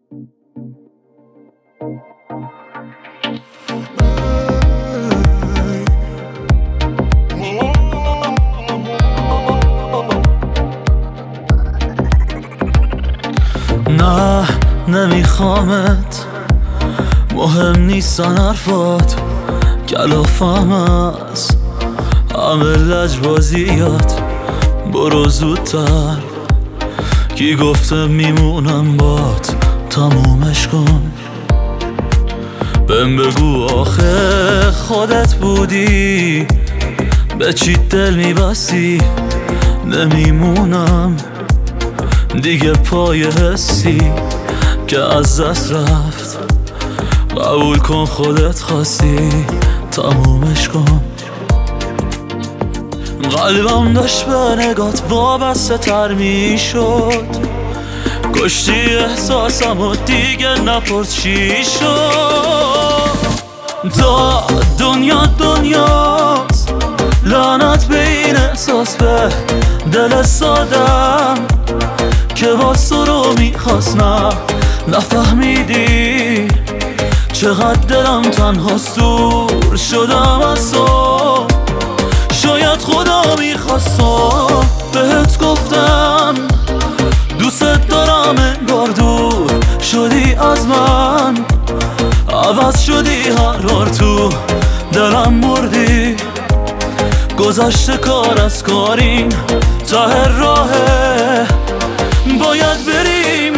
نه نمیخوامت، مهم نیستن حرفات، کلافم هست همه لجبازیات. برو زودتر، کی گفته میمونم بات، تمومش کن. بهم بگو آخه خودت بودی، به چی دل میبستی؟ نمیمونم دیگه پای حسی که از دست رفت. قبول کن خودت خواستی، تمومش کن. قلبم داشت به نگات وابسته تر میشد، کشتی احساسم و دیگه نپرس چی شد. تا دنیا دنیاست، لعنت به این احساس، به دل سادم که باز تو رو میخواست. نه نفهمیدی چقدر دلم تنهاست، دور شدم از تو. شاید خدا میخواست، بهت گفتم دوست دارم، انگار دور شدی از من، عوض شدی هر بار تو دلم مردی. گذشته کار از کاریم، ته راهه باید بریم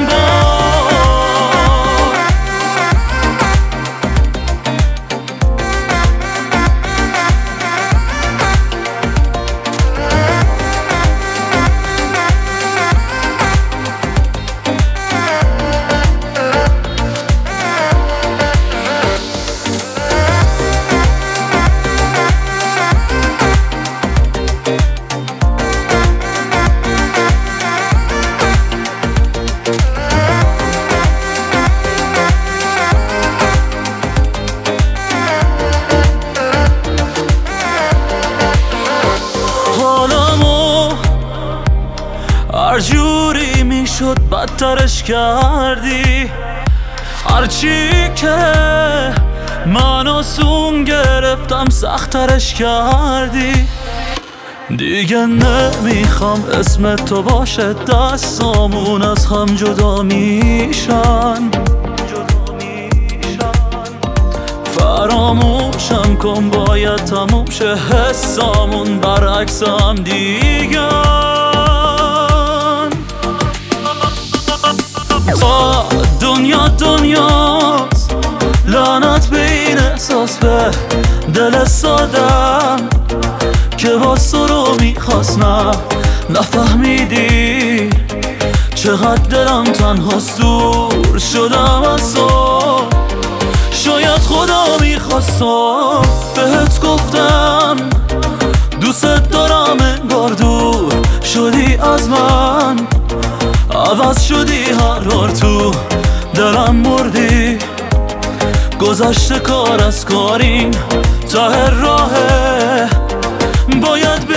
هر جوری میشد بدترش کردی، هرچی که من آسون گرفتم سختترش کردی. دیگه نمیخوام اسم تو باشه، دستامون از هم جدا میشن. فراموشم کن باید تموم شه، حسامون برعکس هم دیگه. دنیا دنیاست، لعنت به این احساس، به دل سادم که باز تو رو میخواست. نه نفهمیدی چقدر دلم تنهاست، دور شدم از تو. شاید خدا میخواست، بهت گفتم دوست دارم، انگار دور شدی از من، عوض شدی هر بار تو دلم مردی. گذشته کار از کاریم، ته راهه باید